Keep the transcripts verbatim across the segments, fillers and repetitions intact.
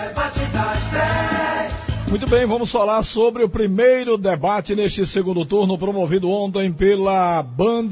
Muito bem, vamos falar sobre o primeiro debate neste segundo turno, promovido ontem pela Band,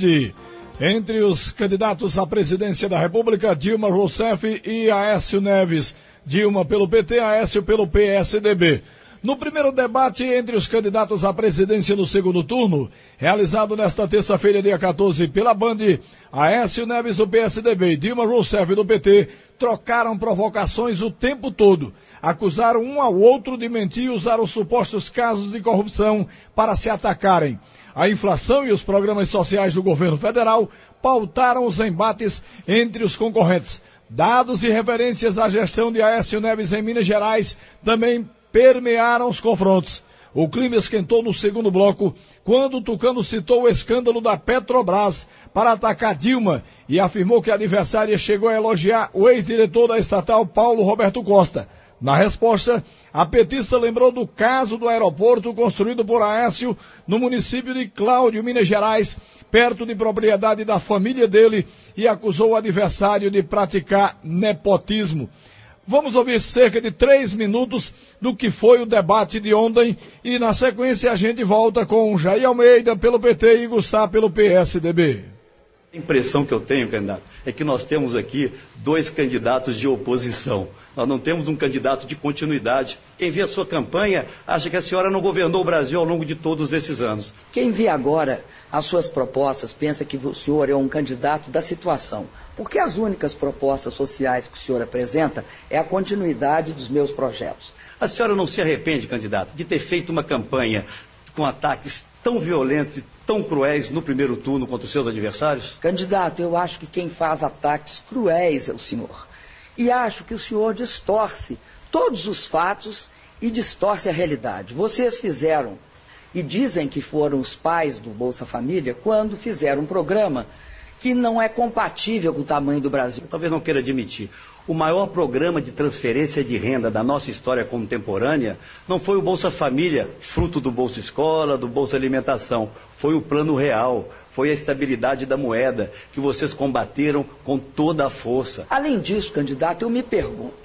entre os candidatos à presidência da República, Dilma Rousseff e Aécio Neves. Dilma pelo P T, Aécio pelo P S D B. No primeiro debate entre os candidatos à presidência no segundo turno, realizado nesta terça-feira, dia quatorze, pela Band, Aécio Neves do P S D B e Dilma Rousseff do P T trocaram provocações o tempo todo. Acusaram um ao outro de mentir e usaram supostos casos de corrupção para se atacarem. A inflação e os programas sociais do governo federal pautaram os embates entre os concorrentes. Dados e referências à gestão de Aécio Neves em Minas Gerais também permearam os confrontos. O clima esquentou no segundo bloco, quando o Tucano citou o escândalo da Petrobras para atacar Dilma e afirmou que a adversária chegou a elogiar o ex-diretor da estatal, Paulo Roberto Costa. Na resposta, a petista lembrou do caso do aeroporto construído por Aécio no município de Cláudio, Minas Gerais, perto de propriedade da família dele, e acusou o adversário de praticar nepotismo. Vamos ouvir cerca de três minutos do que foi o debate de ontem e, na sequência, a gente volta com Jair Almeida pelo P T e Igor Sá pelo P S D B. A impressão que eu tenho, candidato, é que nós temos aqui dois candidatos de oposição. Nós não temos um candidato de continuidade. Quem vê a sua campanha acha que a senhora não governou o Brasil ao longo de todos esses anos. Quem vê agora as suas propostas pensa que o senhor é um candidato da situação. Porque as únicas propostas sociais que o senhor apresenta é a continuidade dos meus projetos. A senhora não se arrepende, candidato, de ter feito uma campanha com ataques tão violentos e tão cruéis no primeiro turno contra os seus adversários? Candidato, eu acho que quem faz ataques cruéis é o senhor. E acho que o senhor distorce todos os fatos e distorce a realidade. Vocês fizeram, e dizem que foram os pais do Bolsa Família, quando fizeram um programa que não é compatível com o tamanho do Brasil. Talvez não queira admitir. O maior programa de transferência de renda da nossa história contemporânea não foi o Bolsa Família, fruto do Bolsa Escola, do Bolsa Alimentação. Foi o Plano Real, foi a estabilidade da moeda, que vocês combateram com toda a força. Além disso, candidato, eu me pergunto,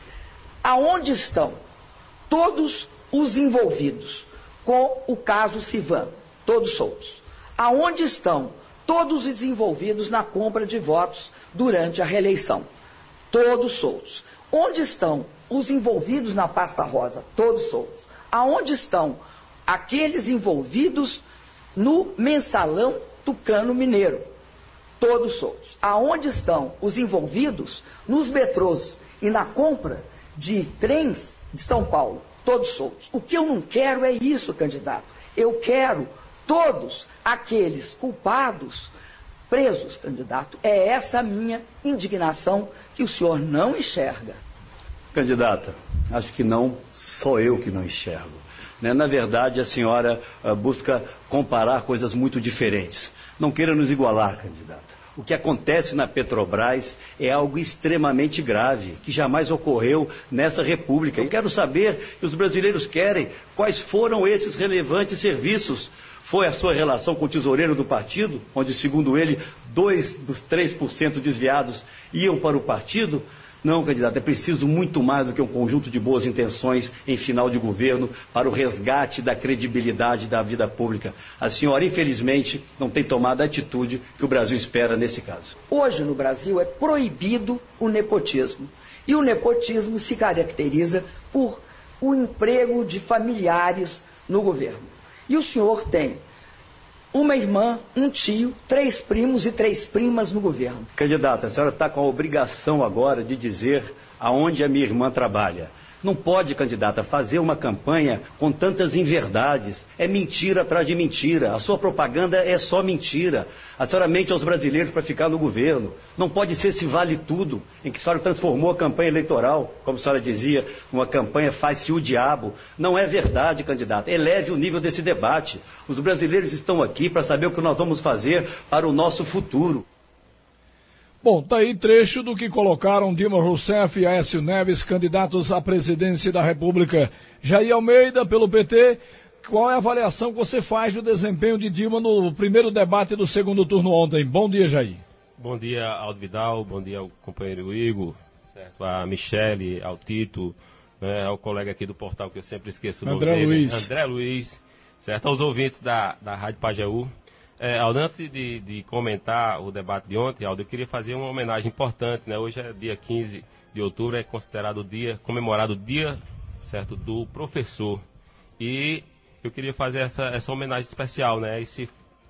aonde estão todos os envolvidos com o caso Civan, todos soltos? Aonde estão todos os envolvidos na compra de votos durante a reeleição? Todos soltos. Onde estão os envolvidos na pasta rosa? Todos soltos. Aonde estão aqueles envolvidos no mensalão Tucano Mineiro? Todos soltos. Aonde estão os envolvidos nos metrôs e na compra de trens de São Paulo? Todos soltos. O que eu não quero é isso, candidato. Eu quero todos aqueles culpados presos, candidato. É essa a minha indignação que o senhor não enxerga. Candidata, acho que não sou eu que não enxergo. Né? Na verdade, a senhora uh, busca comparar coisas muito diferentes. Não queira nos igualar, candidata. O que acontece na Petrobras é algo extremamente grave, que jamais ocorreu nessa república. Eu quero saber, e os brasileiros querem, quais foram esses relevantes serviços. Foi a sua relação com o tesoureiro do partido, onde, segundo ele, dois dos três por cento desviados iam para o partido? Não, candidato, é preciso muito mais do que um conjunto de boas intenções em final de governo para o resgate da credibilidade da vida pública. A senhora, infelizmente, não tem tomado a atitude que o Brasil espera nesse caso. Hoje, no Brasil, é proibido o nepotismo. E o nepotismo se caracteriza por o emprego de familiares no governo. E o senhor tem uma irmã, um tio, três primos e três primas no governo. Candidato, a senhora está com a obrigação agora de dizer aonde a minha irmã trabalha. Não pode, candidata, fazer uma campanha com tantas inverdades. É mentira atrás de mentira. A sua propaganda é só mentira. A senhora mente aos brasileiros para ficar no governo. Não pode ser esse vale tudo, em que a senhora transformou a campanha eleitoral, como a senhora dizia, uma campanha faz-se o diabo. Não é verdade, candidata. Eleve o nível desse debate. Os brasileiros estão aqui para saber o que nós vamos fazer para o nosso futuro. Bom, tá aí trecho do que colocaram Dilma Rousseff e Aécio Neves, candidatos à presidência da República. Jair Almeida, pelo P T, qual é a avaliação que você faz do desempenho de Dilma no primeiro debate do segundo turno ontem? Bom dia, Jair. Bom dia, Aldo Vidal, bom dia ao companheiro Igor, certo? A Michele, ao Tito, né, ao colega aqui do portal, que eu sempre esqueço o nome André dele, Luiz. André Luiz, certo? Aos ouvintes da, da Rádio Pajeú. É, antes de, de comentar o debate de ontem, Aldo, eu queria fazer uma homenagem importante, né? Hoje é dia quinze de outubro, é considerado o dia, comemorado o dia, certo, do professor. E eu queria fazer essa, essa homenagem especial, né? Esse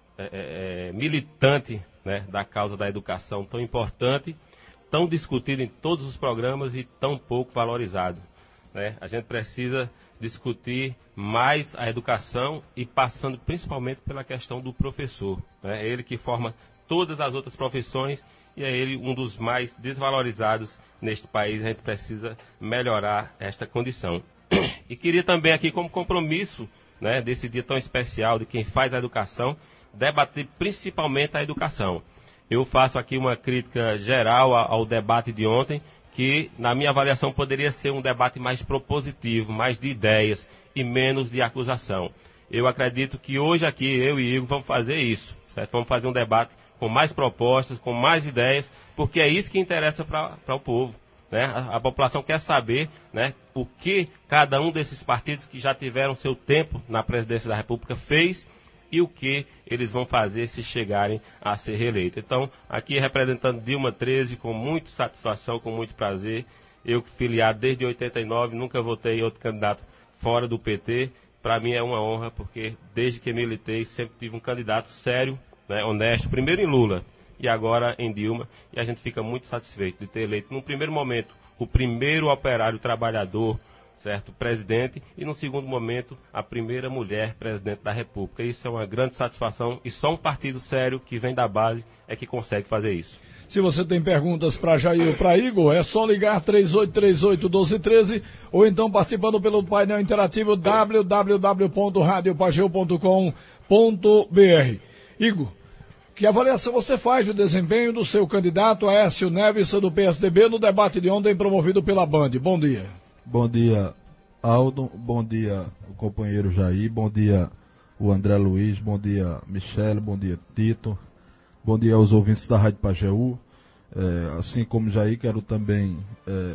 é, é, militante, né, da causa da educação tão importante, tão discutido em todos os programas e tão pouco valorizado, né? A gente precisa discutir mais a educação e passando principalmente pela questão do professor, né? Ele que forma todas as outras profissões e é ele um dos mais desvalorizados neste país. A gente precisa melhorar esta condição. E queria também aqui, como compromisso, né, desse dia tão especial de quem faz a educação, debater principalmente a educação. Eu faço aqui uma crítica geral ao debate de ontem, que, na minha avaliação, poderia ser um debate mais propositivo, mais de ideias e menos de acusação. Eu acredito que hoje aqui, eu e Igor, vamos fazer isso, certo? Vamos fazer um debate com mais propostas, com mais ideias, porque é isso que interessa para o povo, né? A, a população quer saber, né, o que cada um desses partidos que já tiveram seu tempo na presidência da República fez e o que eles vão fazer se chegarem a ser reeleitos. Então, aqui representando Dilma treze, com muita satisfação, com muito prazer. Eu, filiado desde oitenta e nove, nunca votei em outro candidato fora do P T. Para mim é uma honra, porque desde que militei, sempre tive um candidato sério, né, honesto, primeiro em Lula e agora em Dilma. E a gente fica muito satisfeito de ter eleito, num primeiro momento, o primeiro operário trabalhador, certo, presidente, e no segundo momento, a primeira mulher presidente da República. Isso é uma grande satisfação e só um partido sério que vem da base é que consegue fazer isso. Se você tem perguntas para Jair ou para Igor, é só ligar três oito três oito, um dois um três ou então participando pelo painel interativo w w w ponto radio pageu ponto com ponto b r. Igor, que avaliação você faz do desempenho do seu candidato Aécio Neves do P S D B no debate de ontem promovido pela Band? Bom dia. Bom dia, Aldo. Bom dia, o companheiro Jair. Bom dia, o André Luiz. Bom dia, Michele. Bom dia, Tito. Bom dia aos ouvintes da Rádio Pajeú. É, assim como Jair, quero também é,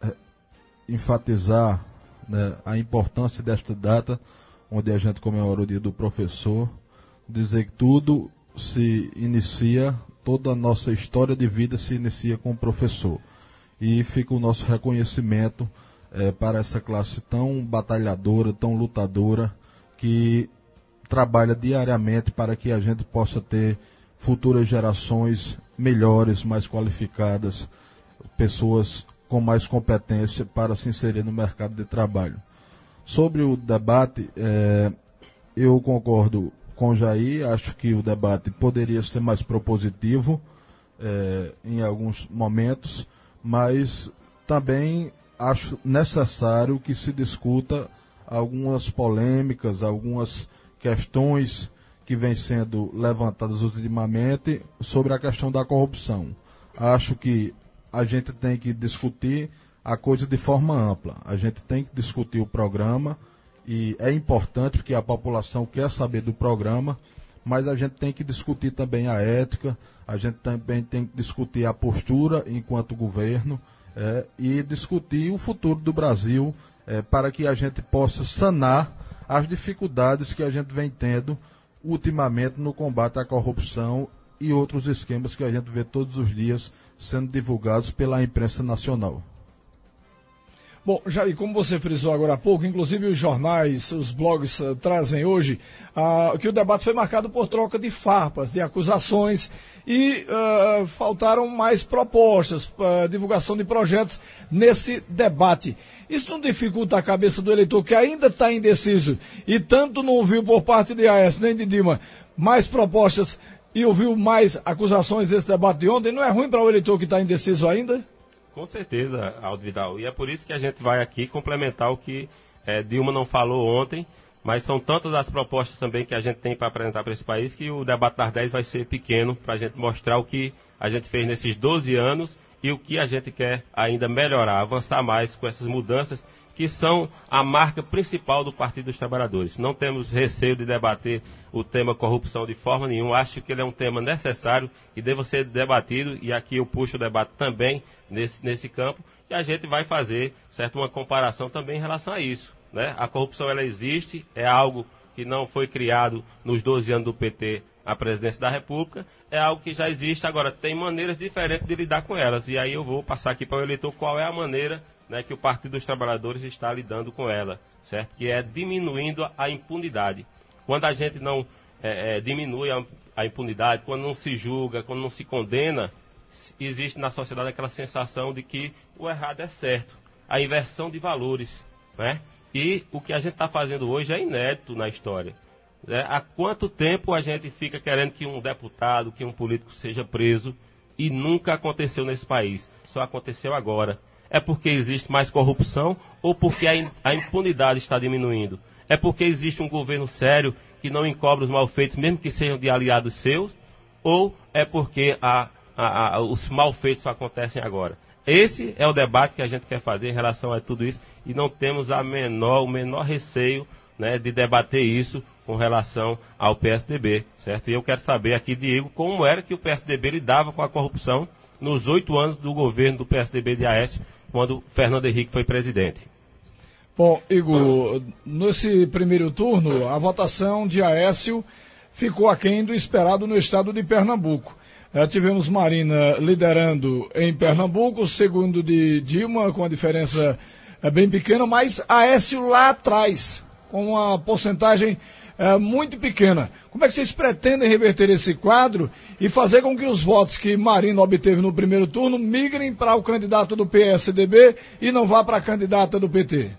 enfatizar, né, a importância desta data, onde a gente comemora o dia do professor. Dizer que tudo se inicia, toda a nossa história de vida se inicia com o professor. E fica o nosso reconhecimento É, para essa classe tão batalhadora, tão lutadora, que trabalha diariamente para que a gente possa ter futuras gerações melhores, mais qualificadas, pessoas com mais competência para se inserir no mercado de trabalho. Sobre o debate, é, eu concordo com o Jair, acho que o debate poderia ser mais propositivo é, em alguns momentos, mas também acho necessário que se discuta algumas polêmicas, algumas questões que vêm sendo levantadas ultimamente sobre a questão da corrupção. Acho que a gente tem que discutir a coisa de forma ampla. A gente tem que discutir o programa e é importante porque a população quer saber do programa, mas a gente tem que discutir também a ética, a gente também tem que discutir a postura enquanto governo, É, e discutir o futuro do Brasil é, para que a gente possa sanar as dificuldades que a gente vem tendo ultimamente no combate à corrupção e outros esquemas que a gente vê todos os dias sendo divulgados pela imprensa nacional. Bom, Jair, como você frisou agora há pouco, inclusive os jornais, os blogs uh, trazem hoje uh, que o debate foi marcado por troca de farpas, de acusações e uh, faltaram mais propostas, uh, divulgação de projetos nesse debate. Isso não dificulta a cabeça do eleitor que ainda está indeciso e tanto não ouviu por parte de Aécio nem de Dilma mais propostas e ouviu mais acusações desse debate de ontem? Não é ruim para o eleitor que está indeciso ainda? Com certeza, Aldo Vidal. E é por isso que a gente vai aqui complementar o que é, Dilma não falou ontem, mas são tantas as propostas também que a gente tem para apresentar para esse país que o debate das dez vai ser pequeno para a gente mostrar o que a gente fez nesses doze anos e o que a gente quer ainda melhorar, avançar mais com essas mudanças que são a marca principal do Partido dos Trabalhadores. Não temos receio de debater o tema corrupção de forma nenhuma. Acho que ele é um tema necessário e deva ser debatido, e aqui eu puxo o debate também nesse, nesse campo, e a gente vai fazer, certo, uma comparação também em relação a isso, né? A corrupção, ela existe, é algo que não foi criado nos doze anos do P T à presidência da República, é algo que já existe. Agora, tem maneiras diferentes de lidar com elas, e aí eu vou passar aqui para o eleitor qual é a maneira, né, que o Partido dos Trabalhadores está lidando com ela, certo? Que é diminuindo a impunidade. Quando a gente não é, é, diminui a, a impunidade, quando não se julga, quando não se condena, existe na sociedade aquela sensação de que o errado é certo, a inversão de valores, né? E o que a gente está fazendo hoje é inédito na história. Né? Há quanto tempo a gente fica querendo que um deputado, que um político seja preso, e nunca aconteceu nesse país, só aconteceu agora. É porque existe mais corrupção ou porque a impunidade está diminuindo? É porque existe um governo sério que não encobre os malfeitos, mesmo que sejam de aliados seus? Ou é porque a, a, a, os malfeitos só acontecem agora? Esse é o debate que a gente quer fazer em relação a tudo isso, e não temos a menor, o menor receio, né, de debater isso com relação ao P S D B, certo? E eu quero saber aqui, Diego, como era que o P S D B lidava com a corrupção nos oito anos do governo do P S D B de Aécio, quando Fernando Henrique foi presidente. Bom, Igor, nesse primeiro turno, a votação de Aécio ficou aquém do esperado no estado de Pernambuco. É, tivemos Marina liderando em Pernambuco, segundo de Dilma, com a diferença é, bem pequena, mas Aécio lá atrás, com uma porcentagem é, muito pequena. Como é que vocês pretendem reverter esse quadro e fazer com que os votos que Marina obteve no primeiro turno migrem para o candidato do P S D B e não vá para a candidata do P T?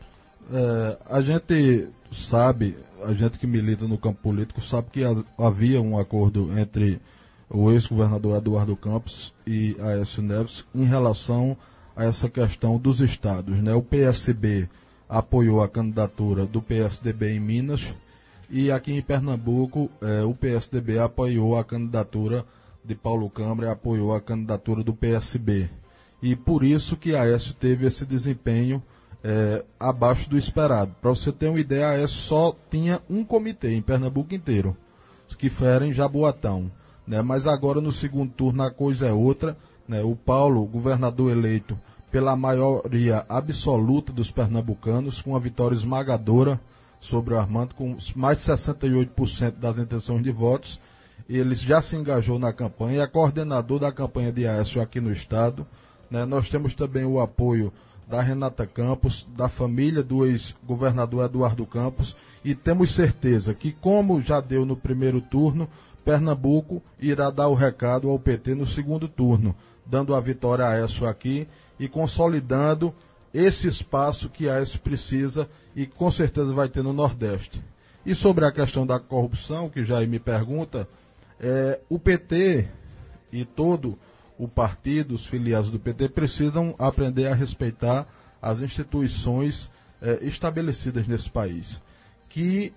É, a gente sabe, a gente que milita no campo político sabe que havia um acordo entre o ex-governador Eduardo Campos e Aécio Neves em relação a essa questão dos estados, né? O P S B apoiou a candidatura do P S D B em Minas, e aqui em Pernambuco eh, o P S D B apoiou a candidatura de Paulo Câmara e apoiou a candidatura do P S B. E por isso que Aécio teve esse desempenho eh, abaixo do esperado. Para você ter uma ideia, Aécio só tinha um comitê em Pernambuco inteiro, que era em Jaboatão. Né? Mas agora no segundo turno a coisa é outra. Né? O Paulo, governador eleito pela maioria absoluta dos pernambucanos, com uma vitória esmagadora sobre o Armando, com mais de sessenta e oito por cento das intenções de votos. Ele já se engajou na campanha, é coordenador da campanha de Aécio aqui no estado. Né? Nós temos também o apoio da Renata Campos, da família do ex-governador Eduardo Campos, e temos certeza que, como já deu no primeiro turno, Pernambuco irá dar o recado ao P T no segundo turno, dando a vitória a Aécio aqui e consolidando esse espaço que Aécio precisa e com certeza vai ter no Nordeste. E sobre a questão da corrupção, que Jair me pergunta, é, o P T e todo o partido, os filiados do P T, precisam aprender a respeitar as instituições é, estabelecidas nesse país. Que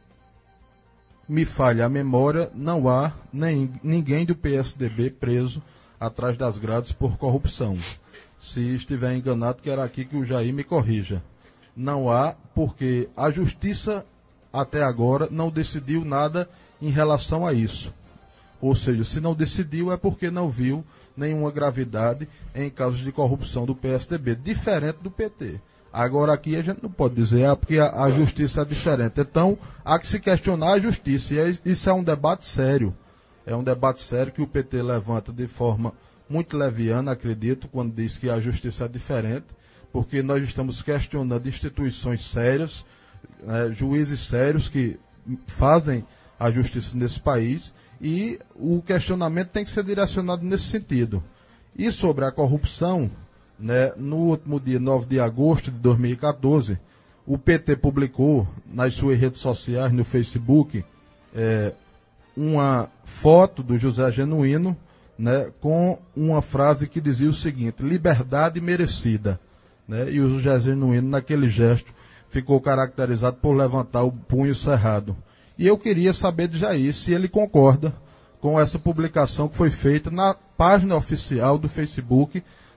me falha a memória, não há nem, ninguém do P S D B preso atrás das grades por corrupção. Se estiver enganado, quero aqui que o Jair me corrija. Não há, porque a justiça até agora não decidiu nada em relação a isso. Ou seja, se não decidiu é porque não viu nenhuma gravidade em casos de corrupção do P S D B, diferente do P T. Agora aqui a gente não pode dizer, ah, porque a, a justiça é diferente. Então, há que se questionar a justiça. E é, isso é um debate sério. É um debate sério que o P T levanta de forma muito leviana, acredito, quando diz que a justiça é diferente, porque nós estamos questionando instituições sérias, né, juízes sérios que fazem a justiça nesse país, e o questionamento tem que ser direcionado nesse sentido. E sobre a corrupção, né, no último dia nove de agosto de dois mil e quatorze, o P T publicou nas suas redes sociais, no Facebook, é, uma foto do José Genuíno, né, com uma frase que dizia o seguinte: liberdade merecida. Né, e o José Genuíno, naquele gesto, ficou caracterizado por levantar o punho cerrado. E eu queria saber de Jair se ele concorda com essa publicação que foi feita na página oficial do Facebook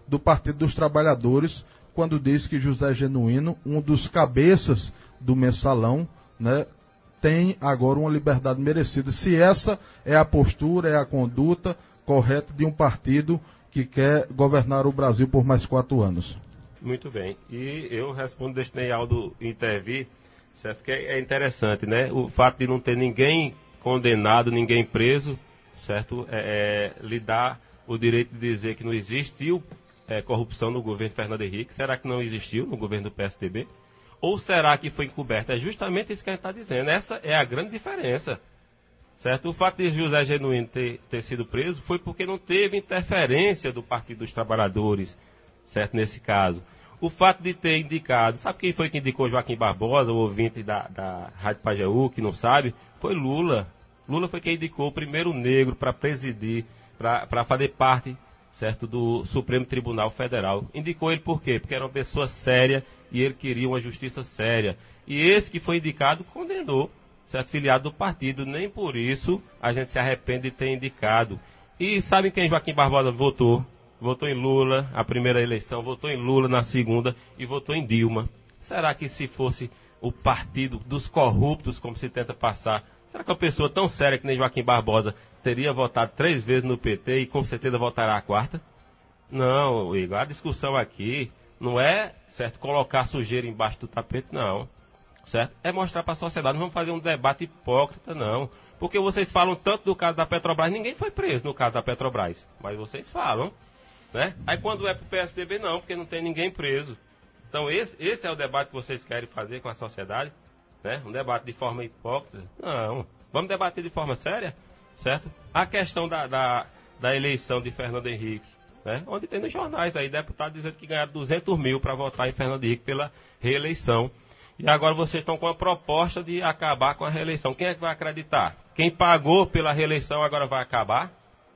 do Partido dos Trabalhadores, quando diz que José Genuíno, um dos cabeças do mensalão, né, tem agora uma liberdade merecida. Se essa é a postura, é a conduta correta de um partido que quer governar o Brasil por mais quatro anos. Muito bem. E eu respondo, deixei Aldo intervir, certo? Que é interessante, né? O fato de não ter ninguém condenado, ninguém preso, certo? É, é, lhe dá o direito de dizer que não existiu é, corrupção no governo Fernando Henrique. Será que não existiu no governo do P S D B? Ou será que foi encoberto? É justamente isso que a gente está dizendo. Essa é a grande diferença. Certo? O fato de José Genuíno ter, ter sido preso foi porque não teve interferência do Partido dos Trabalhadores, certo? Nesse caso. O fato de ter indicado, sabe quem foi que indicou Joaquim Barbosa, o ouvinte da, da Rádio Pajeú, que não sabe? Foi Lula. Lula foi quem indicou o primeiro negro para presidir, para fazer parte, certo, do Supremo Tribunal Federal. Indicou ele por quê? Porque era uma pessoa séria e ele queria uma justiça séria. E esse que foi indicado condenou, certo, filiado do partido. Nem por isso a gente se arrepende de ter indicado. E sabe quem Joaquim Barbosa votou? Votou em Lula, a primeira eleição, votou em Lula na segunda e votou em Dilma. Será que se fosse o partido dos corruptos, como se tenta passar, será que uma pessoa tão séria que nem Joaquim Barbosa teria votado três vezes no P T e com certeza votará a quarta? Não, Igor, a discussão aqui não é, certo, colocar sujeira embaixo do tapete, não. Certo? É mostrar para a sociedade, não vamos fazer um debate hipócrita, não. Porque vocês falam tanto do caso da Petrobras, ninguém foi preso no caso da Petrobras, mas vocês falam. Né? Aí quando é para o P S D B, não, porque não tem ninguém preso. Então esse, esse é o debate que vocês querem fazer com a sociedade, né? Um debate de forma hipócrita? Não. Vamos debater de forma séria, certo? A questão da, da, da eleição de Fernando Henrique, né? Onde tem nos jornais aí, deputado dizendo que ganharam duzentos mil para votar em Fernando Henrique pela reeleição. E agora vocês estão com a proposta de acabar com a reeleição. Quem é que vai acreditar? Quem pagou pela reeleição agora vai acabar?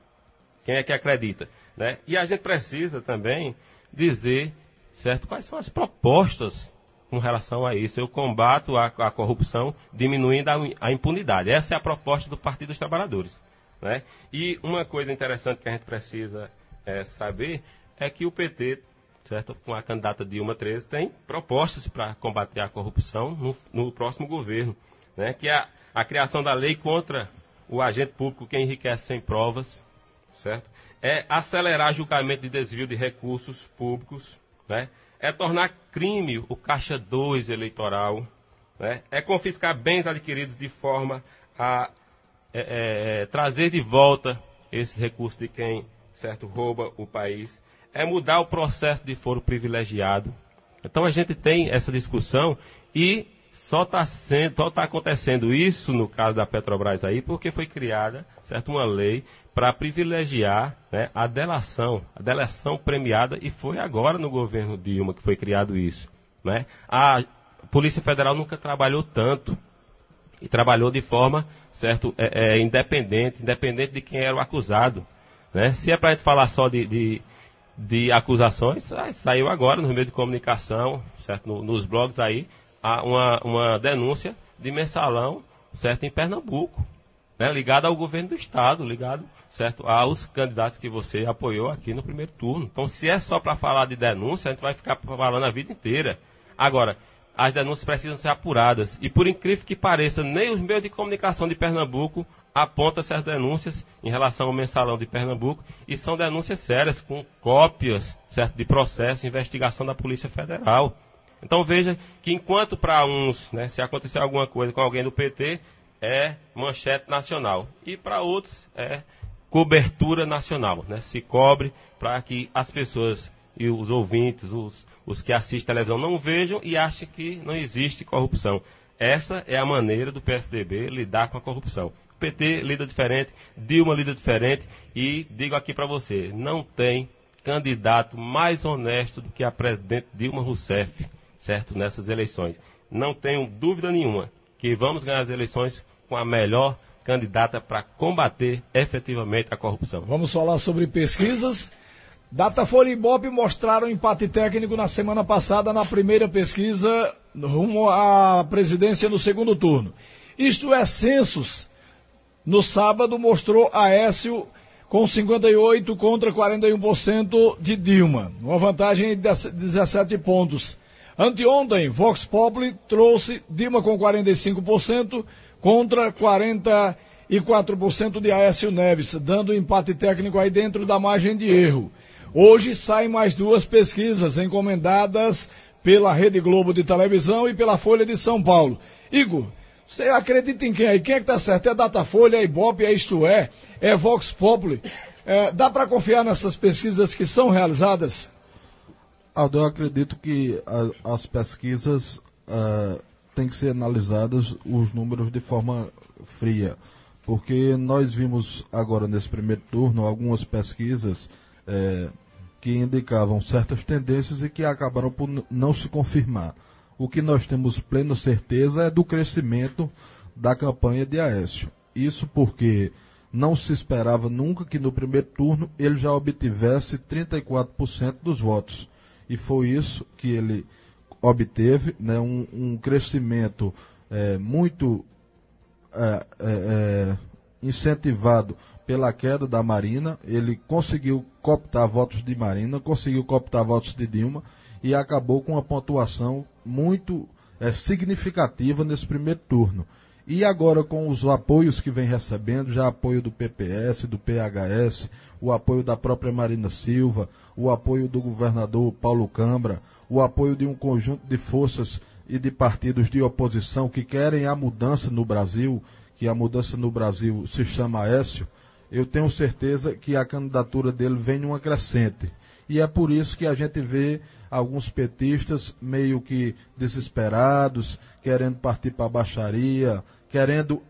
Quem é que acredita? Né? E a gente precisa também dizer, certo, quais são as propostas com relação a isso. Eu combato a, a corrupção diminuindo a, a impunidade. Essa é a proposta do Partido dos Trabalhadores. Né? E uma coisa interessante que a gente precisa é, saber é que o P T, certo, com a candidata Dilma treze, tem propostas para combater a corrupção no, no próximo governo. Né? Que é a, a criação da lei contra o agente público que enriquece sem provas, certo? É acelerar julgamento de desvio de recursos públicos, né? É tornar crime o caixa dois eleitoral, né? É confiscar bens adquiridos de forma a é, é, trazer de volta esses recursos de quem, certo, rouba o país. É mudar o processo de foro privilegiado. Então a gente tem essa discussão e só está sendo, só está acontecendo isso no caso da Petrobras aí, porque foi criada, certo, uma lei para privilegiar, né, a delação, a delação premiada, e foi agora no governo Dilma que foi criado isso. Né? A Polícia Federal nunca trabalhou tanto, e trabalhou de forma, certo, é, é, independente, independente de quem era o acusado. Né? Se é para a gente falar só de, de, de acusações, ah, saiu agora no meio de comunicação, certo, no, nos blogs aí, há uma, uma denúncia de mensalão, certo, em Pernambuco. Né, ligado ao governo do Estado, ligado, certo, aos candidatos que você apoiou aqui no primeiro turno. Então, se é só para falar de denúncia, a gente vai ficar falando a vida inteira. Agora, as denúncias precisam ser apuradas. E, por incrível que pareça, nem os meios de comunicação de Pernambuco apontam essas denúncias em relação ao mensalão de Pernambuco. E são denúncias sérias, com cópias, certo, de processo, investigação da Polícia Federal. Então, veja que enquanto para uns, né, se acontecer alguma coisa com alguém do P T, é manchete nacional. E para outros é cobertura nacional. Né? Se cobre para que as pessoas e os ouvintes, os, os que assistem televisão não vejam e achem que não existe corrupção. Essa é a maneira do P S D B lidar com a corrupção. O P T lida diferente, Dilma lida diferente e digo aqui para você, não tem candidato mais honesto do que a presidente Dilma Rousseff, certo? Nessas eleições. Não tenho dúvida nenhuma que vamos ganhar as eleições com a melhor candidata para combater efetivamente a corrupção. Vamos falar sobre pesquisas. Datafolha e Ibope mostraram empate técnico na semana passada na primeira pesquisa rumo à presidência no segundo turno. Isto é, Census, no sábado, mostrou Aécio com cinquenta e oito contra quarenta e um por cento de Dilma, uma vantagem de dezessete pontos. Anteontem, Vox Populi trouxe Dilma com quarenta e cinco por cento contra quarenta e quatro por cento de Aécio Neves, dando empate técnico aí dentro da margem de erro. Hoje saem mais duas pesquisas encomendadas pela Rede Globo de televisão e pela Folha de São Paulo. Igor, você acredita em quem aí? Quem é que está certo? É Datafolha, é Ibope, é Isto É, é Vox Populi. É, dá para confiar nessas pesquisas que são realizadas? Aldo, eu acredito que a, as pesquisas uh, têm que ser analisadas os números de forma fria, porque nós vimos agora nesse primeiro turno algumas pesquisas uh, que indicavam certas tendências e que acabaram por não se confirmar. O que nós temos plena certeza é do crescimento da campanha de Aécio. Isso porque não se esperava nunca que no primeiro turno ele já obtivesse trinta e quatro por cento dos votos. E foi isso que ele obteve, né, um, um crescimento é, muito é, é, incentivado pela queda da Marina. Ele conseguiu cooptar votos de Marina, conseguiu cooptar votos de Dilma e acabou com uma pontuação muito é, significativa nesse primeiro turno. E agora com os apoios que vem recebendo, já apoio do P P S, do P H S, o apoio da própria Marina Silva, o apoio do governador Paulo Câmara, o apoio de um conjunto de forças e de partidos de oposição que querem a mudança no Brasil, que a mudança no Brasil se chama Aécio, eu tenho certeza que a candidatura dele vem numa crescente. E é por isso que a gente vê alguns petistas meio que desesperados, querendo partir para a baixaria, querendo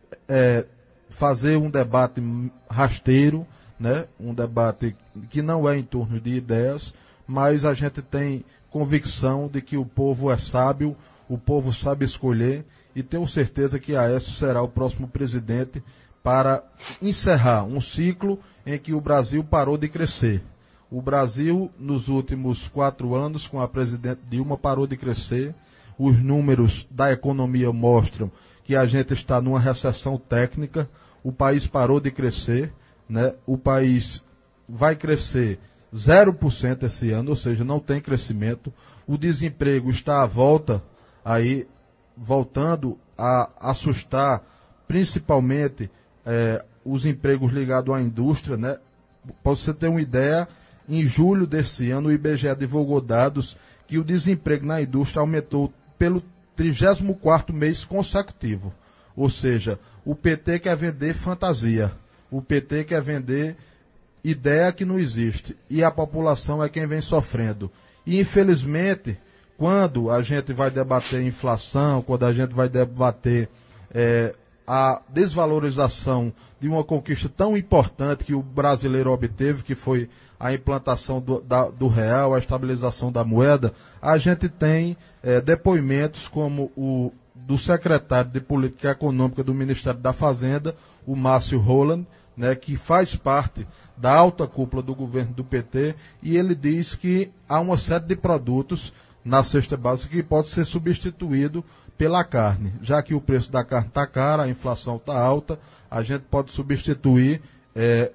é, fazer um debate rasteiro, né? Um debate que não é em torno de ideias, mas a gente tem convicção de que o povo é sábio, o povo sabe escolher, e tenho certeza que Aécio será o próximo presidente para encerrar um ciclo em que o Brasil parou de crescer. O Brasil, nos últimos quatro anos, com a presidente Dilma, parou de crescer. Os números da economia mostram que a gente está numa recessão técnica. O país parou de crescer, né? O país vai crescer zero por cento esse ano, ou seja, não tem crescimento. O desemprego está à volta, aí voltando a assustar, principalmente eh, os empregos ligados à indústria, né? Para você ter uma ideia, em julho desse ano, o I B G E divulgou dados que o desemprego na indústria aumentou pelo trigésimo quarto mês consecutivo. Ou seja, o P T quer vender fantasia. O P T quer vender ideia que não existe. E a população é quem vem sofrendo. E, infelizmente, quando a gente vai debater inflação, quando a gente vai debater é, a desvalorização de uma conquista tão importante que o brasileiro obteve, que foi a implantação do, da, do real, a estabilização da moeda, a gente tem é, depoimentos como o do secretário de Política Econômica do Ministério da Fazenda, o Márcio Roland, né, que faz parte da alta cúpula do governo do P T, e ele diz que há uma série de produtos na cesta básica que pode ser substituído pela carne. Já que o preço da carne está caro, a inflação está alta, a gente pode substituir é,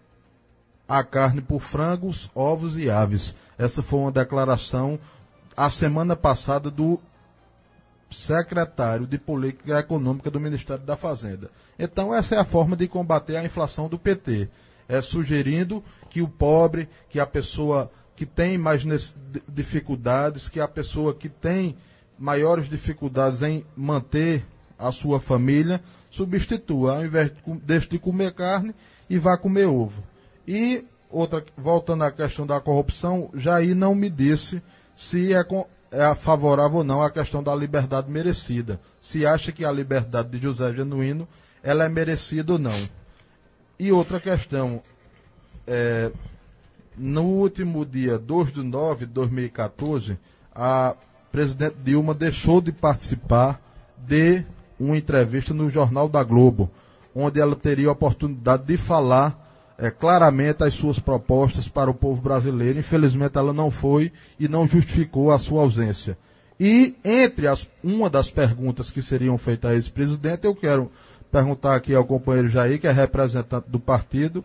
a carne por frangos, ovos e aves. Essa foi uma declaração a semana passada do secretário de Política Econômica do Ministério da Fazenda. Então essa é a forma de combater a inflação do P T. É sugerindo que o pobre, que a pessoa que tem mais dificuldades, que a pessoa que tem maiores dificuldades em manter a sua família, substitua, ao invés de, deixe de comer carne e vá comer ovo. E, outra, voltando à questão da corrupção, Jair não me disse se é, é favorável ou não à questão da liberdade merecida. Se acha que a liberdade de José Genuíno ela é merecida ou não. E outra questão, é, no último dia dois de nove de dois mil e quatorze, a presidente Dilma deixou de participar de uma entrevista no Jornal da Globo, onde ela teria a oportunidade de falar é, claramente as suas propostas para o povo brasileiro. Infelizmente ela não foi e não justificou a sua ausência. E entre as, uma das perguntas que seriam feitas a esse presidente, eu quero perguntar aqui ao companheiro Jair, que é representante do partido,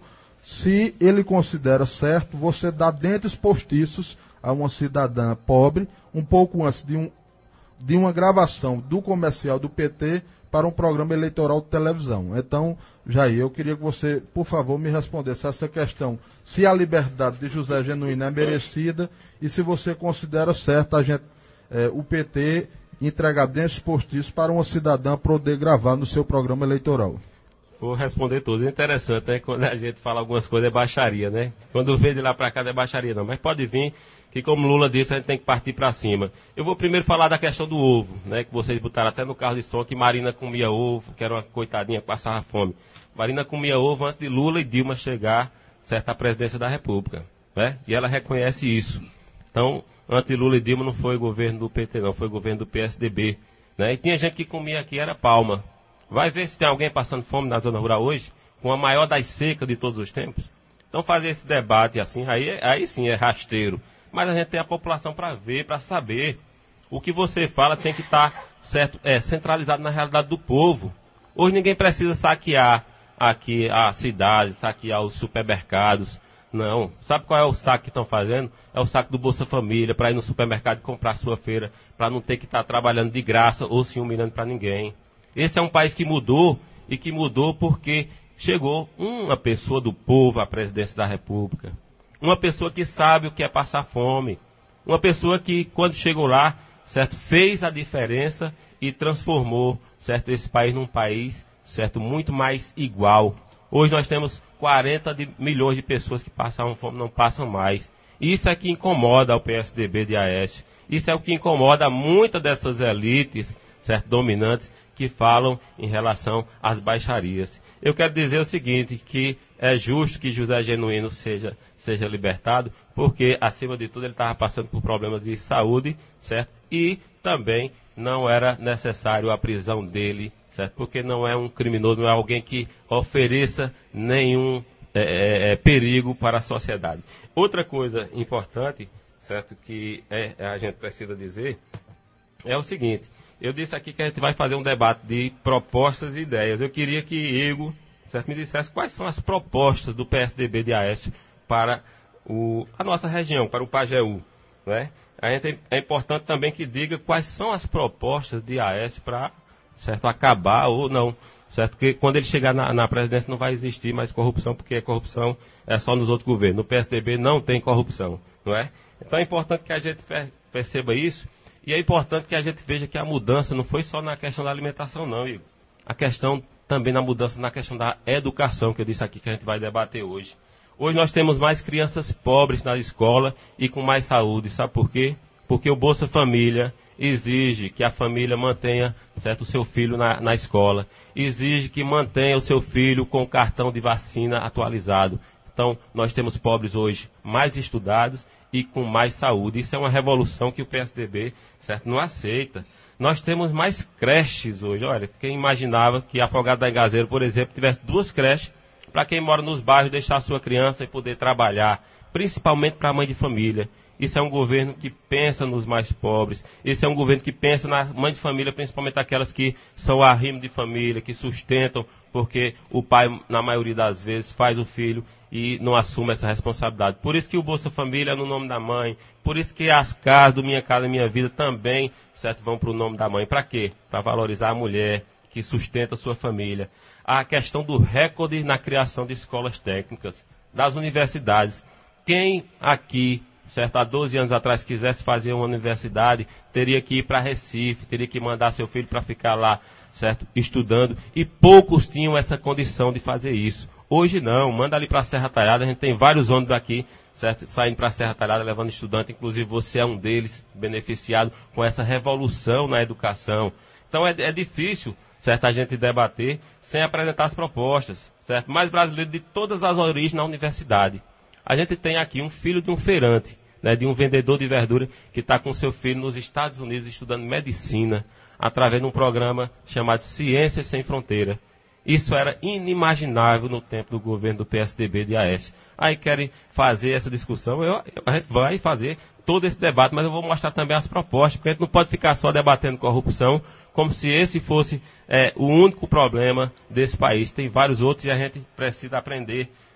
se ele considera certo você dar dentes postiços a uma cidadã pobre, um pouco antes de, um, de uma gravação do comercial do P T para um programa eleitoral de televisão. Então, Jair, eu queria que você, por favor, me respondesse essa questão, se a liberdade de José Genuíno é merecida e se você considera certo a gente, é, o P T entregar dentes postiços para uma cidadã poder gravar no seu programa eleitoral. Vou responder todos. É interessante, né? Quando a gente fala algumas coisas é baixaria, né? Quando vem de lá pra cá não é baixaria não. Mas pode vir que, como Lula disse, a gente tem que partir pra cima. Eu vou primeiro falar da questão do ovo, né? Que vocês botaram até no carro de som que Marina comia ovo, que era uma coitadinha que passava fome. Marina comia ovo antes de Lula e Dilma chegar, certo, à presidência da República, né? E ela reconhece isso. Então, antes de Lula e Dilma não foi governo do P T não, foi governo do P S D B, né? E tinha gente que comia aqui, era palma. Vai ver se tem alguém passando fome na zona rural hoje, com a maior das secas de todos os tempos. Então fazer esse debate assim, aí, aí sim é rasteiro. Mas a gente tem a população para ver, para saber. O que você fala tem que estar certo, é, centralizado na realidade do povo. Hoje ninguém precisa saquear aqui a cidade, saquear os supermercados. Não. Sabe qual é o saque que estão fazendo? É o saque do Bolsa Família, para ir no supermercado comprar sua feira, para não ter que estar trabalhando de graça ou se humilhando para ninguém. Esse é um país que mudou, e que mudou porque chegou uma pessoa do povo à presidência da República. Uma pessoa que sabe o que é passar fome. Uma pessoa que, quando chegou lá, certo, fez a diferença e transformou, certo, esse país num país, certo, muito mais igual. Hoje nós temos quarenta de, milhões de pessoas que passavam fome, não passam mais. Isso é que incomoda o P S D B de Aécio. Isso é o que incomoda muitas dessas elites, certo, dominantes, que falam em relação às baixarias. Eu quero dizer o seguinte, que é justo que José Genuíno seja, seja libertado, porque, acima de tudo, ele estava passando por problemas de saúde, certo? E também não era necessário a prisão dele, certo? Porque não é um criminoso, não é alguém que ofereça nenhum é, é, perigo para a sociedade. Outra coisa importante, certo, que é, a gente precisa dizer, é o seguinte. Eu disse aqui que a gente vai fazer um debate de propostas e ideias. Eu queria que Igor, certo, me dissesse quais são as propostas do P S D B de Aécio para o, a nossa região, para o Pajeú, né? A gente, é importante também que diga quais são as propostas de Aécio para, certo, acabar ou não, certo? Porque quando ele chegar na, na presidência não vai existir mais corrupção, porque a corrupção é só nos outros governos. No P S D B não tem corrupção, não é? Então é importante que a gente perceba isso. E é importante que a gente veja que a mudança não foi só na questão da alimentação, não, Igor. A questão também na mudança na questão da educação, que eu disse aqui que a gente vai debater hoje. Hoje nós temos mais crianças pobres na escola e com mais saúde. Sabe por quê? Porque o Bolsa Família exige que a família mantenha, certo, o seu filho na, na escola. Exige que mantenha o seu filho com o cartão de vacina atualizado. Então, nós temos pobres hoje mais estudados e com mais saúde. Isso é uma revolução que o P S D B, certo, não aceita. Nós temos mais creches hoje. Olha, quem imaginava que Afogado da Engazeira, por exemplo, tivesse duas creches para quem mora nos bairros deixar a sua criança e poder trabalhar, principalmente para a mãe de família. Isso é um governo que pensa nos mais pobres. Esse é um governo que pensa na mãe de família, principalmente aquelas que são arrimo de família, que sustentam, porque o pai, na maioria das vezes, faz o filho e não assume essa responsabilidade. Por isso que o Bolsa Família é no nome da mãe. Por isso que as casas do Minha Casa Minha Vida também, certo, vão para o nome da mãe. Para quê? Para valorizar a mulher que sustenta a sua família. A questão do recorde na criação de escolas técnicas, das universidades. Quem aqui, certo, há doze anos atrás, quisesse fazer uma universidade, teria que ir para Recife, teria que mandar seu filho para ficar lá, certo, estudando, e poucos tinham essa condição de fazer isso. Hoje não, manda ali para a Serra Talhada, a gente tem vários ônibus aqui, certo, saindo para a Serra Talhada, levando estudante, inclusive você é um deles, beneficiado com essa revolução na educação. Então é, é difícil, certo, a gente debater sem apresentar as propostas, certo, mais brasileiro de todas as origens na universidade. A gente tem aqui um filho de um feirante, né, de um vendedor de verdura que está com seu filho nos Estados Unidos estudando medicina, através de um programa chamado Ciências Sem Fronteira. Isso era inimaginável no tempo do governo do P S D B de Aécio. Aí querem fazer essa discussão, eu, a gente vai fazer todo esse debate, mas eu vou mostrar também as propostas, porque a gente não pode ficar só debatendo corrupção, como se esse fosse é, o único problema desse país. Tem vários outros e a gente precisa aprender,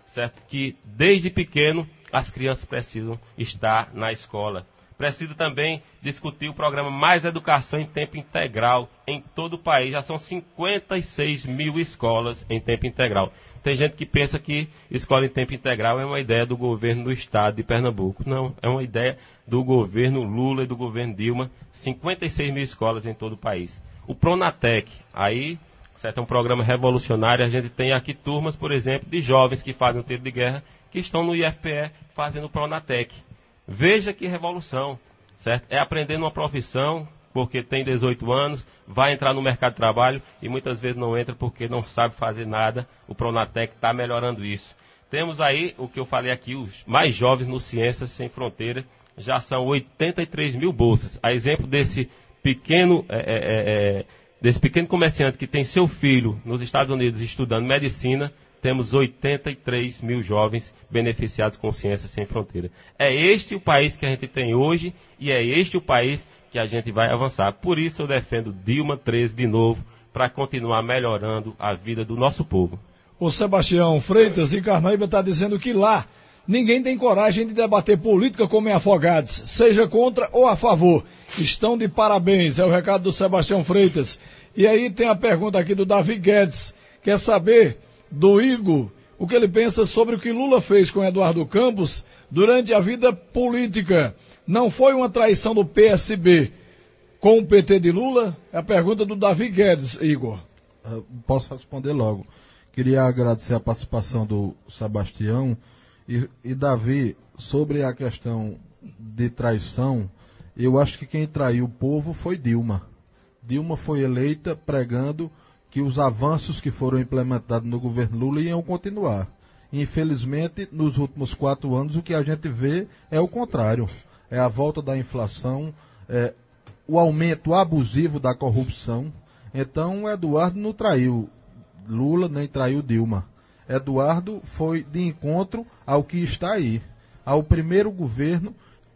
certo? Que desde pequeno as crianças precisam estar na escola. Precisa também discutir o programa Mais Educação em Tempo Integral em todo o país. Já são cinquenta e seis mil escolas em tempo integral. Tem gente que pensa que escola em tempo integral é uma ideia do governo do estado de Pernambuco. Não, é uma ideia do governo Lula e do governo Dilma. cinquenta e seis mil escolas em todo o país. O Pronatec, aí, certo, é um programa revolucionário. A gente tem aqui turmas, por exemplo, de jovens que fazem o tiro de guerra, que estão no I F P E fazendo o Pronatec. Veja que revolução, certo? É aprender uma profissão, porque tem dezoito anos, vai entrar no mercado de trabalho e muitas vezes não entra porque não sabe fazer nada. O Pronatec está melhorando isso. Temos aí, o que eu falei aqui, os mais jovens no Ciências Sem Fronteira, já são oitenta e três mil bolsas. A exemplo desse pequeno, é, é, é, desse pequeno comerciante que tem seu filho nos Estados Unidos estudando medicina, temos oitenta e três mil jovens beneficiados com Ciências Sem Fronteira. É este o país que a gente tem hoje e é este o país que a gente vai avançar. Por isso eu defendo Dilma treze de novo, para continuar melhorando a vida do nosso povo. O Sebastião Freitas de Carnaíba está dizendo que lá ninguém tem coragem de debater política como em Afogados, seja contra ou a favor. Estão de parabéns, é o recado do Sebastião Freitas. E aí tem a pergunta aqui do Davi Guedes, quer saber do Igor o que ele pensa sobre o que Lula fez com Eduardo Campos durante a vida política. Não foi uma traição do P S B com o P T de Lula? É a pergunta do Davi Guedes, Igor. Eu posso responder logo. Queria agradecer a participação do Sebastião e, e Davi, sobre a questão de traição, eu acho que quem traiu o povo foi Dilma. Dilma foi eleita pregando que os avanços que foram implementados no governo Lula iam continuar. Infelizmente, nos últimos quatro anos, o que a gente vê é o contrário. É a volta da inflação, é o aumento abusivo da corrupção. Então, Eduardo não traiu Lula, nem traiu Dilma. Eduardo foi de encontro ao que está aí, ao primeiro governo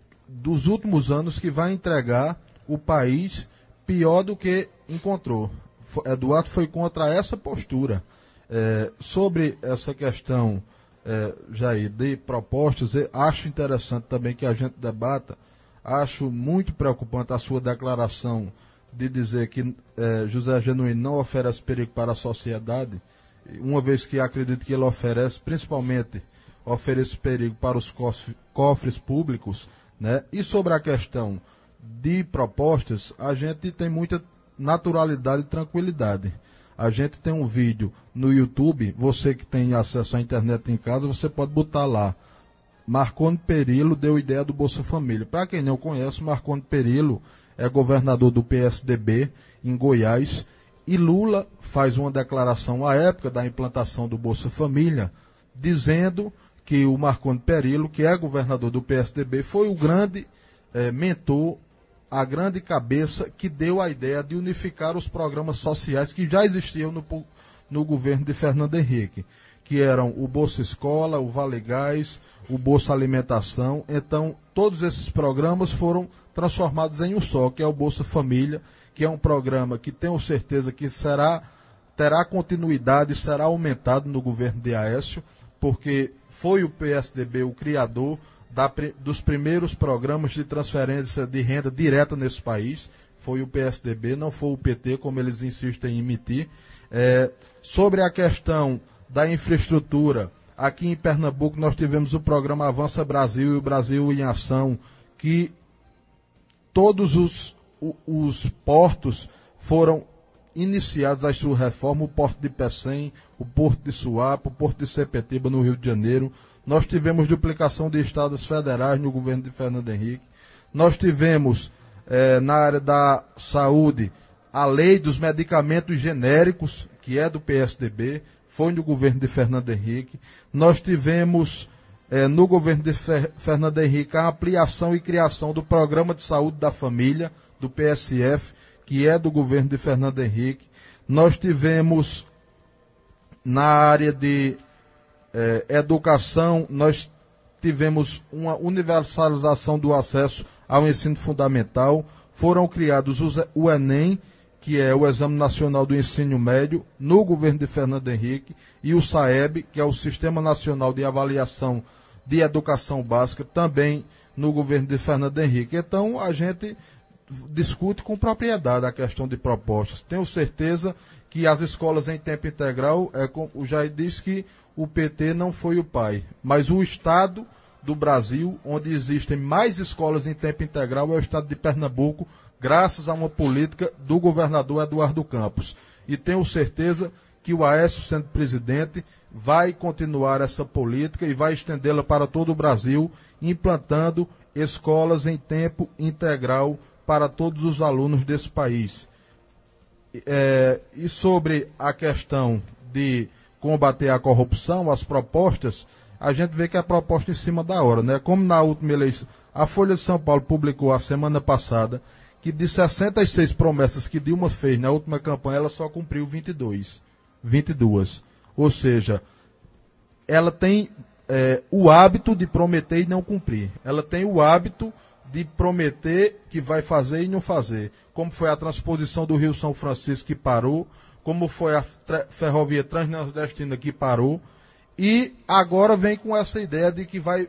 dos últimos anos que vai entregar o país pior do que encontrou. Eduardo foi contra essa postura. É, sobre essa questão, é, Jair, de propostas, acho interessante também que a gente debata. Acho muito preocupante a sua declaração de dizer que é, José Genuíno não oferece perigo para a sociedade, uma vez que acredito que ele oferece, principalmente, oferece perigo para os cofres públicos, né? E sobre a questão de propostas, a gente tem muita naturalidade e tranquilidade. A gente tem um vídeo no YouTube, você que tem acesso à internet em casa, você pode botar lá. Marconi Perillo deu ideia do Bolsa Família. Para quem não conhece, Marconi Perillo é governador do P S D B em Goiás, e Lula faz uma declaração à época da implantação do Bolsa Família, dizendo que o Marconi Perillo, que é governador do P S D B, foi o grande eh, mentor, a grande cabeça que deu a ideia de unificar os programas sociais que já existiam no, no governo de Fernando Henrique, que eram o Bolsa Escola, o Vale Gás, o Bolsa Alimentação. Então, todos esses programas foram transformados em um só, que é o Bolsa Família, que é um programa que tenho certeza que será, terá continuidade e será aumentado no governo de Aécio, porque foi o P S D B o criador da, dos primeiros programas de transferência de renda direta nesse país. Foi o P S D B, não foi o P T, como eles insistem em emitir. É, sobre a questão da infraestrutura, aqui em Pernambuco nós tivemos o programa Avança Brasil e o Brasil em Ação, que todos os, os portos foram iniciados a sua reforma, o Porto de Pecém, o Porto de Suape, o Porto de Sepetiba, no Rio de Janeiro. Nós tivemos duplicação de estados federais no governo de Fernando Henrique. Nós tivemos, eh, na área da saúde, a lei dos medicamentos genéricos, que é do P S D B, foi no governo de Fernando Henrique. Nós tivemos, eh, no governo de Fer- Fernando Henrique, a ampliação e criação do Programa de Saúde da Família, do P S F, que é do governo de Fernando Henrique. Nós tivemos, na área de eh, educação, nós tivemos uma universalização do acesso ao ensino fundamental. Foram criados os, o Enem que é o Exame Nacional do Ensino Médio, no governo de Fernando Henrique, e o SAEB, que é o Sistema Nacional de Avaliação de Educação Básica, também no governo de Fernando Henrique. Então, a gente discute com propriedade a questão de propostas. Tenho certeza que as escolas em tempo integral, é, o Jair disse que o P T não foi o pai, mas o estado do Brasil, onde existem mais escolas em tempo integral, é o estado de Pernambuco, graças a uma política do governador Eduardo Campos. E tenho certeza que o Aécio, sendo presidente, vai continuar essa política e vai estendê-la para todo o Brasil, implantando escolas em tempo integral para todos os alunos desse país. É, e sobre a questão de combater a corrupção, as propostas, a gente vê que é a proposta em cima da hora, né? Como na última eleição, a Folha de São Paulo publicou a semana passada que de sessenta e seis promessas que Dilma fez na última campanha, ela só cumpriu vinte e dois. vinte e duas. Ou seja, ela tem é, o hábito de prometer e não cumprir. Ela tem o hábito de prometer que vai fazer e não fazer. Como foi a transposição do Rio São Francisco que parou, como foi a ferrovia transnordestina que parou, e agora vem com essa ideia de que vai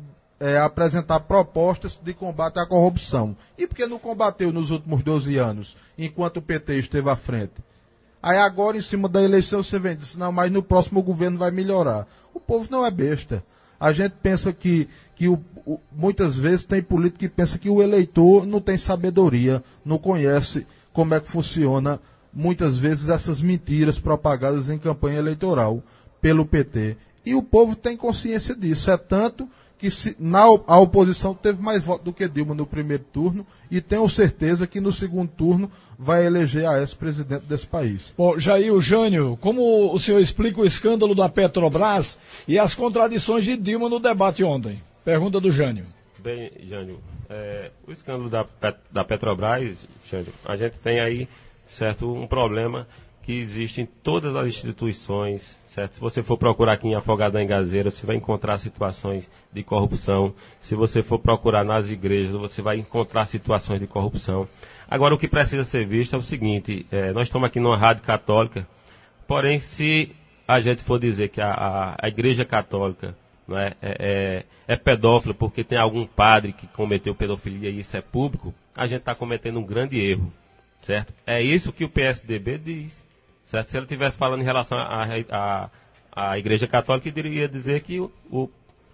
é, apresentar propostas de combate à corrupção. E por que não combateu nos últimos doze anos, enquanto o P T esteve à frente? Aí agora, em cima da eleição, você vem e diz, não, mas no próximo governo vai melhorar. O povo não é besta. A gente pensa que, que o, o, muitas vezes tem político que pensa que o eleitor não tem sabedoria, não conhece como é que funciona, muitas vezes, essas mentiras propagadas em campanha eleitoral pelo P T. E o povo tem consciência disso. É tanto que se, na, a oposição teve mais votos do que Dilma no primeiro turno e tenho certeza que no segundo turno vai eleger a ex-presidente desse país. Bom, Jair Jânio, como o senhor explica o escândalo da Petrobras e as contradições de Dilma no debate ontem? Pergunta do Jânio. Bem, Jânio, é, o escândalo da, da Petrobras, Jânio, a gente tem aí, certo, um problema que existe em todas as instituições, certo? Se você for procurar aqui em Afogado da Engazeira, você vai encontrar situações de corrupção. Se você for procurar nas igrejas, você vai encontrar situações de corrupção. Agora, o que precisa ser visto é o seguinte, é, nós estamos aqui numa rádio católica, porém, se a gente for dizer que a, a, a igreja católica não é, é, é, é pedófila porque tem algum padre que cometeu pedofilia e isso é público, a gente está cometendo um grande erro, certo? É isso que o P S D B diz. Certo? Se ele estivesse falando em relação à Igreja Católica, ele iria dizer que o, o,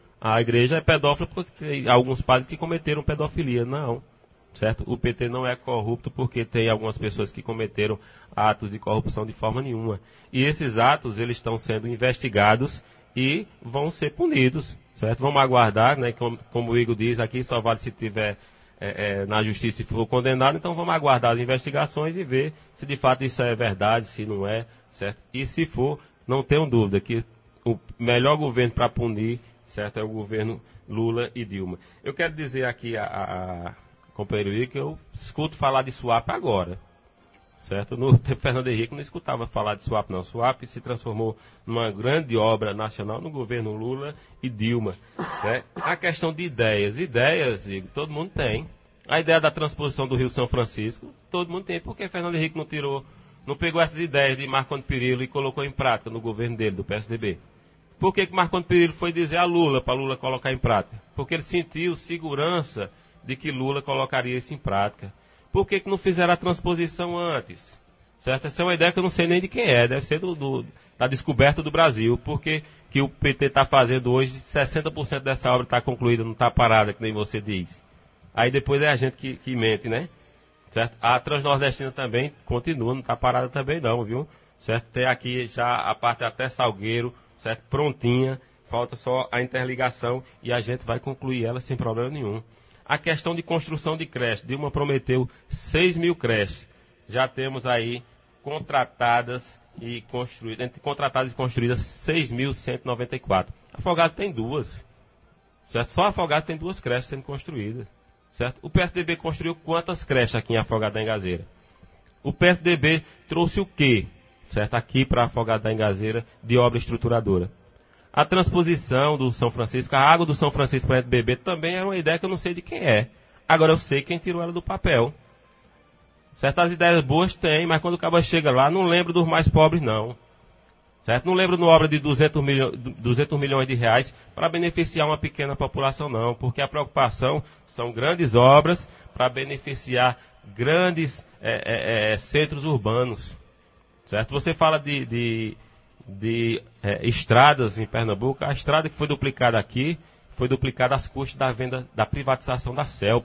a Igreja é pedófila porque tem alguns padres que cometeram pedofilia. Não. Certo? O P T não é corrupto porque tem algumas pessoas que cometeram atos de corrupção de forma nenhuma. E esses atos, eles estão sendo investigados e vão ser punidos. Certo? Vamos aguardar, né? Como, como o Igor diz aqui, só vale se tiver... É, é, na justiça e for condenado, então vamos aguardar as investigações e ver se de fato isso é verdade, se não é, certo? E se for, não tenho dúvida que o melhor governo para punir, certo, é o governo Lula e Dilma. Eu quero dizer aqui a, a, a companheiro Igor que eu escuto falar de swap agora, certo? No tempo Fernando Henrique não escutava falar de swap não. Swap se transformou numa grande obra nacional no governo Lula e Dilma. Né? A questão de ideias. Ideias, Igor, todo mundo tem. A ideia da transposição do Rio São Francisco, todo mundo tem. Por que Fernando Henrique não tirou, não pegou essas ideias de Marco Antônio Perillo e colocou em prática no governo dele, do P S D B? Por que que Marco Antônio Perillo foi dizer a Lula, para Lula colocar em prática? Porque ele sentiu segurança de que Lula colocaria isso em prática. Por que que não fizeram a transposição antes? Certo? Essa é uma ideia que eu não sei nem de quem é, deve ser do, do, da descoberta do Brasil. Por que que o P T está fazendo hoje, sessenta por cento dessa obra está concluída, não está parada, que nem você diz. Aí depois é a gente que, que mente, né? Certo? A Transnordestina também continua, não está parada também não, viu? Certo? Tem aqui já a parte até Salgueiro, certo? Prontinha, falta só a interligação e a gente vai concluir ela sem problema nenhum. A questão de construção de creche. Dilma prometeu seis mil creches. Já temos aí contratadas e construídas, entre contratadas e construídas seis mil cento e noventa e quatro. Afogado tem duas. Certo? Só Afogado tem duas creches sendo construídas. Certo? O P S D B construiu quantas creches aqui em Afogado da Engazeira? O P S D B trouxe o quê? Certo? Aqui para Afogado da Engazeira de obra estruturadora. A transposição do São Francisco, a água do São Francisco para a gente beber, também era uma ideia que eu não sei de quem é. Agora eu sei quem tirou ela do papel. Certas ideias boas tem, mas quando o cara chega lá, não lembra dos mais pobres, não. Certo? Não lembra de uma obra de duzentos milhões de reais para beneficiar uma pequena população, não. Porque a preocupação são grandes obras para beneficiar grandes é, é, é, centros urbanos. Certo? Você fala de, de, de é, estradas em Pernambuco. A estrada que foi duplicada aqui foi duplicada às custas da venda, da privatização da CELP.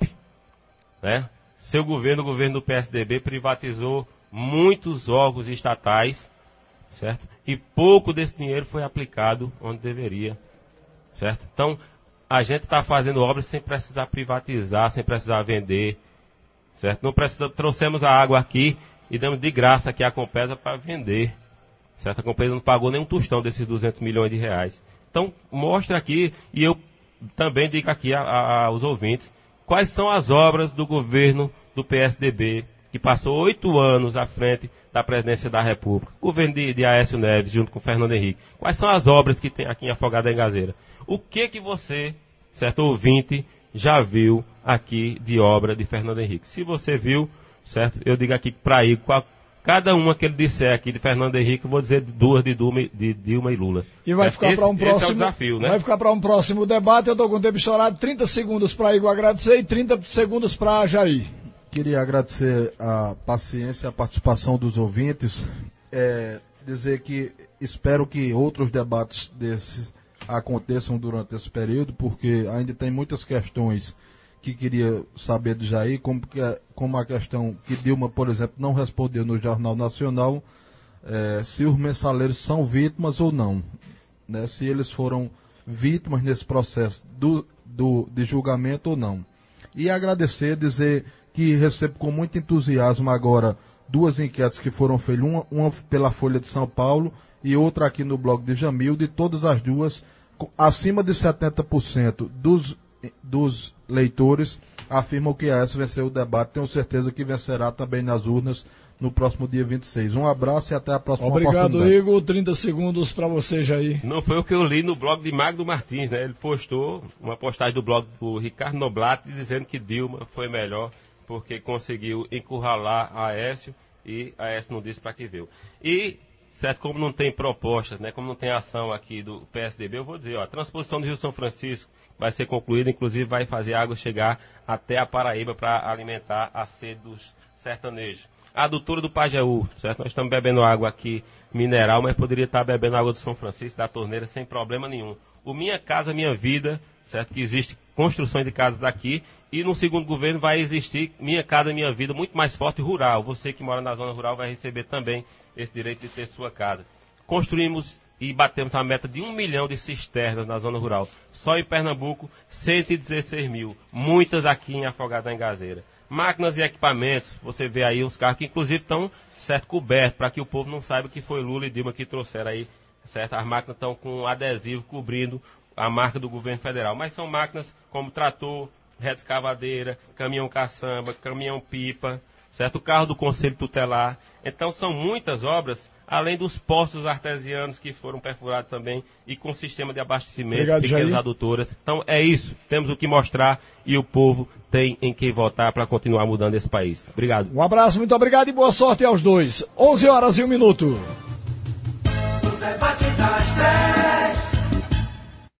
Né? Seu governo, o governo do P S D B, privatizou muitos órgãos estatais, certo? E pouco desse dinheiro foi aplicado onde deveria, certo? Então, a gente está fazendo obras sem precisar privatizar, sem precisar vender, certo? Não precisa, trouxemos a água aqui e damos de graça aqui a Compesa para vender, certo? A Compesa não pagou nem um tostão desses duzentos milhões de reais. Então, mostra aqui, e eu também digo aqui a, a, aos ouvintes, quais são as obras do governo do P S D B, que passou oito anos à frente da presidência da República, governo de, de Aécio Neves, junto com Fernando Henrique. Quais são as obras que tem aqui em Afogados da Engazeira? O que que você, certo ouvinte, já viu aqui de obra de Fernando Henrique? Se você viu, certo, eu digo aqui para ir, cada uma que ele disser aqui de Fernando Henrique, eu vou dizer duas de Dilma, de Dilma e Lula. E vai certo? ficar para um esse, próximo esse é o desafio, né? Vai ficar para um próximo debate. Eu estou com o tempo estourado, trinta segundos para Igor agradecer e trinta segundos para Jair. Queria agradecer a paciência e a participação dos ouvintes, é, dizer que espero que outros debates desses aconteçam durante esse período, porque ainda tem muitas questões que queria saber de Jair, como, que, como a questão que Dilma, por exemplo, não respondeu no Jornal Nacional, é, se os mensaleiros são vítimas ou não, né, se eles foram vítimas nesse processo do, do, de julgamento ou não. E agradecer, dizer que recebo com muito entusiasmo agora duas enquetes que foram feitas, uma, uma pela Folha de São Paulo e outra aqui no blog de Jamil, de todas as duas, acima de setenta por cento dos, dos leitores afirmam que a Aécio venceu o debate. Tenho certeza que vencerá também nas urnas no próximo dia vinte e seis. Um abraço e até a próxima oportunidade. Obrigado, Igor. trinta segundos para você, Jair. Não foi o que eu li no blog de Magno Martins, né? Ele postou uma postagem do blog do Ricardo Noblat dizendo que Dilma foi melhor porque conseguiu encurralar a Aécio e a Aécio não disse para que veio. E, certo, como não tem proposta, né, como não tem ação aqui do P S D B, eu vou dizer, ó, a transposição do Rio São Francisco vai ser concluída, inclusive vai fazer a água chegar até a Paraíba para alimentar a sede dos sertanejos. A adutora do Pajeú, certo? Nós estamos bebendo água aqui mineral, mas poderia estar bebendo água do São Francisco, da torneira, sem problema nenhum. O Minha Casa Minha Vida, certo? Que existe construções de casas daqui, e no segundo governo vai existir Minha Casa Minha Vida, muito mais forte rural. Você que mora na zona rural vai receber também esse direito de ter sua casa. Construímos e batemos a meta de um milhão de cisternas na zona rural. Só em Pernambuco, cento e dezesseis mil. Muitas aqui em Afogados da Engazeira. Máquinas e equipamentos, você vê aí os carros que inclusive estão, certo, cobertos, para que o povo não saiba que foi Lula e Dilma que trouxeram aí, certo? As máquinas estão com um adesivo cobrindo a marca do governo federal. Mas são máquinas como trator, reta escavadeira, caminhão caçamba, caminhão pipa, certo? O carro do Conselho Tutelar. Então são muitas obras, além dos poços artesianos que foram perfurados também e com sistema de abastecimento, obrigado, pequenas Jair. adutoras. Então é isso, temos o que mostrar e o povo tem em quem votar para continuar mudando esse país. Obrigado. Um abraço, muito obrigado e boa sorte aos dois. onze horas e um minuto. O debate